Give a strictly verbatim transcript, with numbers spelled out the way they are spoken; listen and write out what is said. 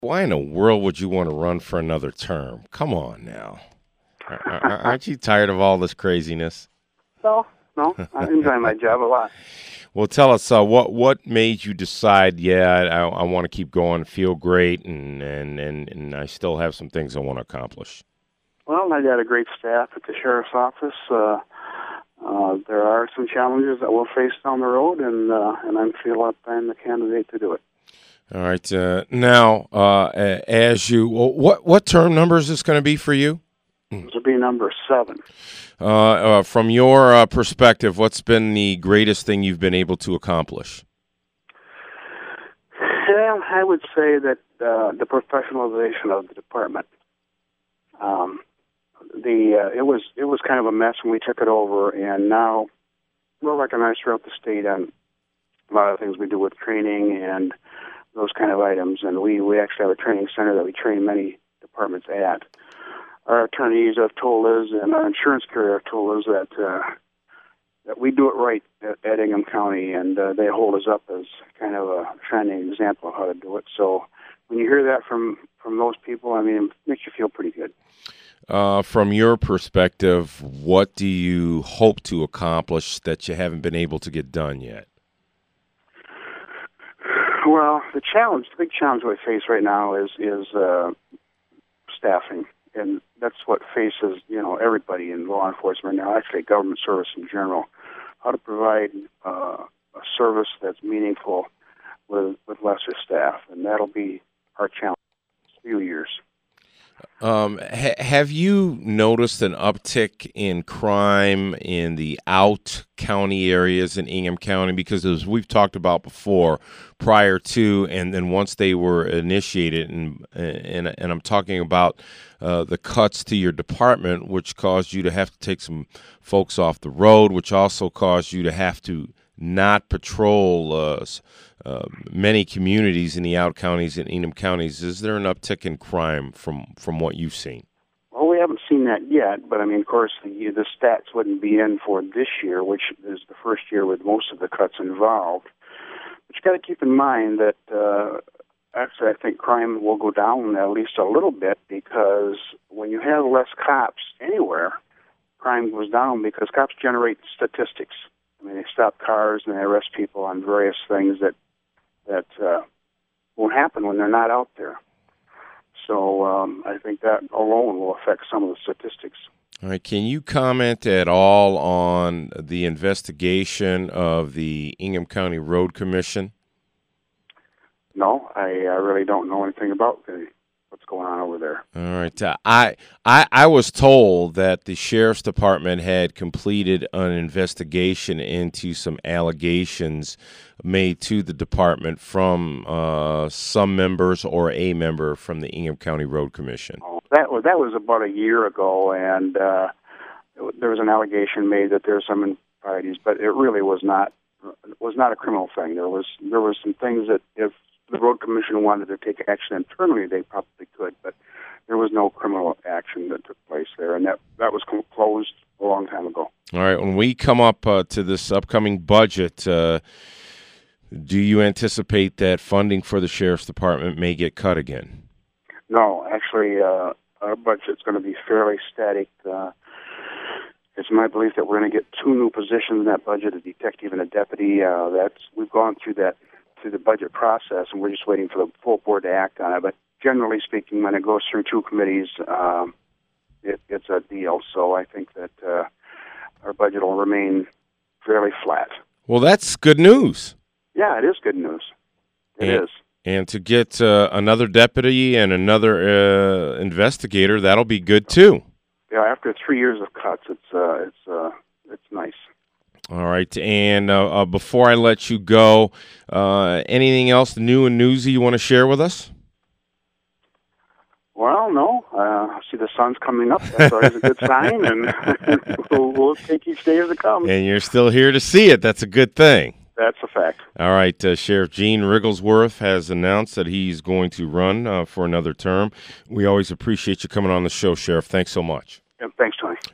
Why in the world would you want to run for another term? Come on now. Ar- ar- Aren't you tired of all this craziness? No, no, I enjoy my job a lot. Well, tell us uh, what what made you decide? Yeah, I, I want to keep going, feel great, and, and and and I still have some things I want to accomplish. Well, I got a great staff at the sheriff's office. Uh, uh, there are some challenges that we'll face down the road, and uh, and I feel like I'm the candidate to do it. All right. Uh, now, uh, a- as you, well, what what term number is this going to be for you? This will be number seven. Uh, uh, from your uh, perspective, what's been the greatest thing you've been able to accomplish? Well, I would say that uh, the professionalization of the department. Um, the uh, it was it was kind of a mess when we took it over, and now we're recognized throughout the state on a lot of things we do with training and those kind of items. And we, we actually have a training center that we train many departments at. Our attorneys have told us, and our insurance carrier have told us that uh, that we do it right at, at Ingham County, and uh, they hold us up as kind of a shining example of how to do it. So when you hear that from, from those people, I mean, it makes you feel pretty good. Uh, from your perspective, what do you hope to accomplish that you haven't been able to get done yet? Well, the challenge, the big challenge we face right now is is uh, staffing, and that's what faces you know everybody in law enforcement now. Actually, government service in general, how to provide uh, a service that's meaningful with with lesser staff, and that'll be our challenge in a few years. Um, ha- have you noticed an uptick in crime in the out county areas in Ingham County? Because as we've talked about before, prior to and then once they were initiated, and and, and I'm talking about uh, the cuts to your department, which caused you to have to take some folks off the road, which also caused you to have to not patrol uh, uh, many communities in the out counties and Ingham counties. Is there an uptick in crime from, from what you've seen? Well, we haven't seen that yet, but I mean, of course, the, the stats wouldn't be in for this year, which is the first year with most of the cuts involved. But you got to keep in mind that uh, actually, I think crime will go down at least a little bit, because when you have less cops anywhere, crime goes down because cops generate statistics. I mean, they stop cars and they arrest people on various things that that uh, won't happen when they're not out there. So um, I think that alone will affect some of the statistics. All right. Can you comment at all on the investigation of the Ingham County Road Commission? No, I, I really don't know anything about the, what's going on over there. All right. Uh, I, I I was told that the sheriff's department had completed an investigation into some allegations made to the department from uh, some members or a member from the Ingham County Road Commission. Oh, that was that was about a year ago, and uh, there was an allegation made that there were some improprieties, but it really was not was not a criminal thing. There was there was some things that if the road commission wanted to take action internally, they probably could, but there was no criminal action that took place there, and that, that was closed a long time ago. All right, when we come up uh, to this upcoming budget, uh, do you anticipate that funding for the sheriff's department may get cut again? No, actually, uh, our budget's going to be fairly static. Uh, it's my belief that we're going to get two new positions in that budget, a detective and a deputy. Uh, that's we've gone through that through the budget process, and we're just waiting for the full board to act on it. But generally speaking, when it goes through two committees, um, it, it's a deal. So I think that uh, our budget will remain fairly flat. Well, that's good news. Yeah, it is good news. It and, is. And to get uh, another deputy and another uh, investigator, that'll be good too. Yeah, after three years of cuts, it's uh, it's uh, it's nice. All right, and uh, uh, before I let you go, uh, anything else new and newsy you want to share with us? Well, no. Uh, I see the sun's coming up. That's always a good sign, and we'll, we'll take each day as it comes. And you're still here to see it. That's a good thing. That's a fact. All right, uh, Sheriff Gene Rigglesworth has announced that he's going to run uh, for another term. We always appreciate you coming on the show, Sheriff. Thanks so much. Yeah, thanks, Tony.